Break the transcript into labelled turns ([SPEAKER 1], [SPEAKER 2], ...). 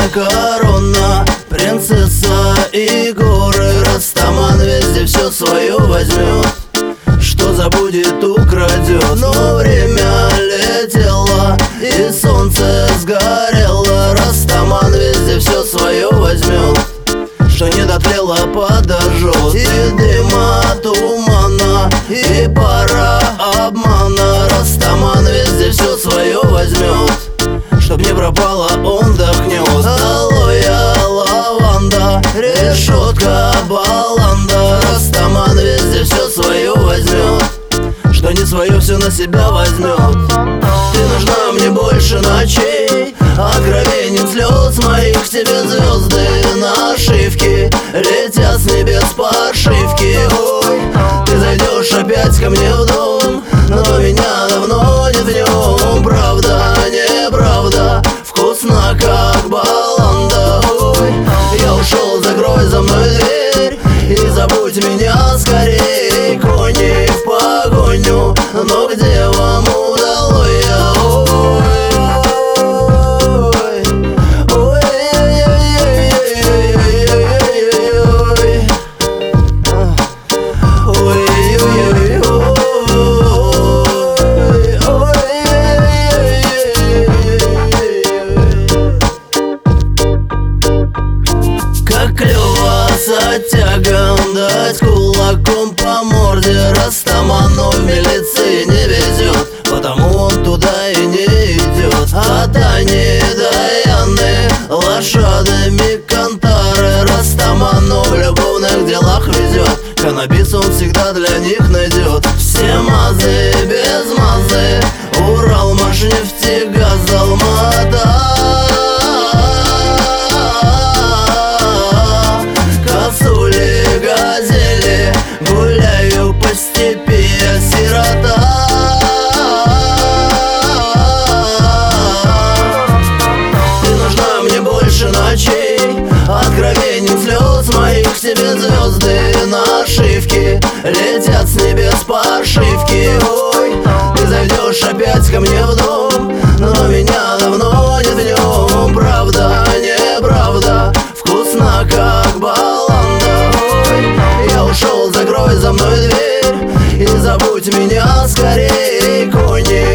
[SPEAKER 1] корона, принцесса и горы. Растаман везде все свое возьмет, что забудет, украдет. Но время летело и солнце сгорело. Растаман везде все свое возьмет, что не дотлело, подожжет. И дыма, тумана, и пара обмана. Растаман везде все свое возьмет, чтоб не пропало, он вдохнет. Алоэ, лаванда, решетка, баланда. Растаман везде все свое возьмет, что не свое все на себя возьмет. Ты нужна мне больше ночей, откровением слез моих. К тебе звезды нашивки летят с небес подшивки. Ой, ты зайдешь опять ко мне в дом, но меня давно нет в нем. Правда, неправда, вкусно как баланда. Ой, я ушел, закрой за мной дверь и забудь меня скорей. Кони в погоню, но где вам удалось? С оттягом дать кулаком по морде. Растаману в милиции не везет, потому он туда и не идет. От Ани до Яны лошадами кантары. Растаману в любовных делах везет, каннабис он всегда для них найдет. Все мазы без мазы, Урал, Машнефть, газ, Алмата. Гуляю по степи, я сирота. Ты нужна мне больше ночей, откровением слез моих. К тебе звезды нашивки летят с небес подшивки. Ой, ты зайдешь опять ко мне в дом, но меня давно нет в нем. Правда, неправда, вкусно как баланда. Ой, я ушел, закрой за мной дверь и забудь меня скорей. Кони